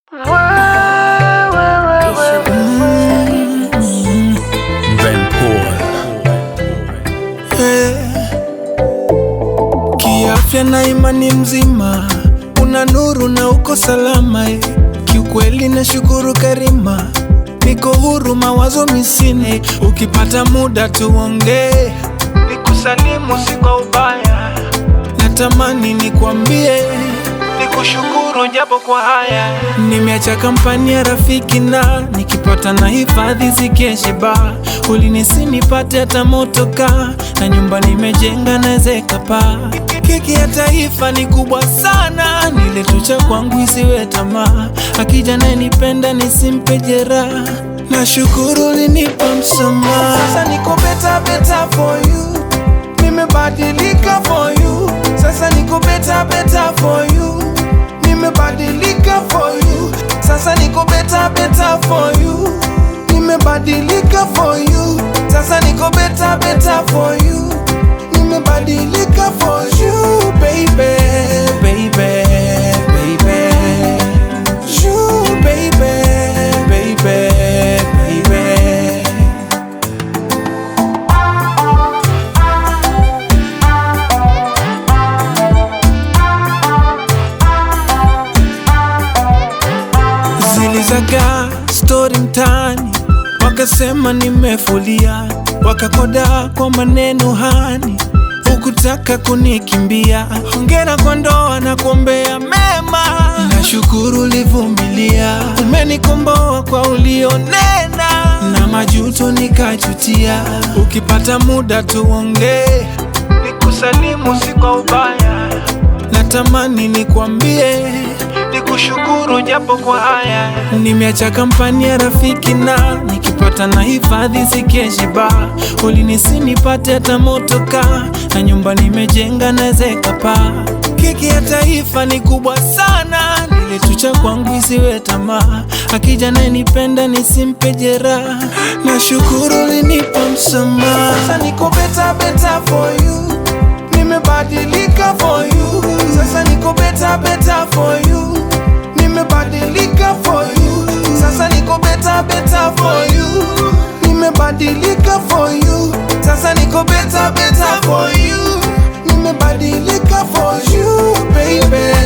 Kiafya na imani mzima, una nuru na uko salama. Kiukweli na shukuru karima, niko huru mawazo misine. Ukipata muda tuongee, nikusalimu si kwa ubaya. Natamani nikwambie, nikushukuru japo kwa haya. Nimeacha kampani ya rafiki na nikipata na hifadhi zikeshe ba. Ulinisi nipate hata motoka na nyumba nimejenga na zeka pa. Keki ya taifa ni kubwa sana, nile tucha kwangu isiwe tamaa. Akija naye nipenda nisimpe jeraha, na shukuru ulinipa msamaha. Sasa niko better for you, nimebadilika for you. Sasa niko better for you, nimebadilika for you. Sasa niko better for you, nimebadilika for you. Sasa niko better for you, nimebadilika for you, baby, baby, baby. You, baby, baby, baby. Zilizaga story mtaani, wakasema nimefulia, wakakoda kwa maneno hani, ukutaka kunikimbia. Hongera kwa ndoa na kuombea mema, nashukuru ulivumilia. Umenikomboa kwa ulionena, na majuto nikajutia. Ukipata muda tuongee, nikusalimu si kwa ubaya. Natamani nikwambie, nikushukuru japo kwa haya. Nimeacha kampani ya rafiki na nikipata na hifadhi zikeshe ba. Ulinisi nipate hata motoka na nyumba nimejenga na zeka pa. Keki ya taifa ni kubwa sana, nile tucha kwangu isiwe tamaa. Akija naye nipenda nisimpe jeraha, na shukuru ulinipa msamaha. Sasa niko better for you, nimebadilika for you. Sasa niko better for you, nimebadilika for you. Sasa niko better for you, nimebadilika for you. Sasa niko better for you, nimebadilika for you, baby.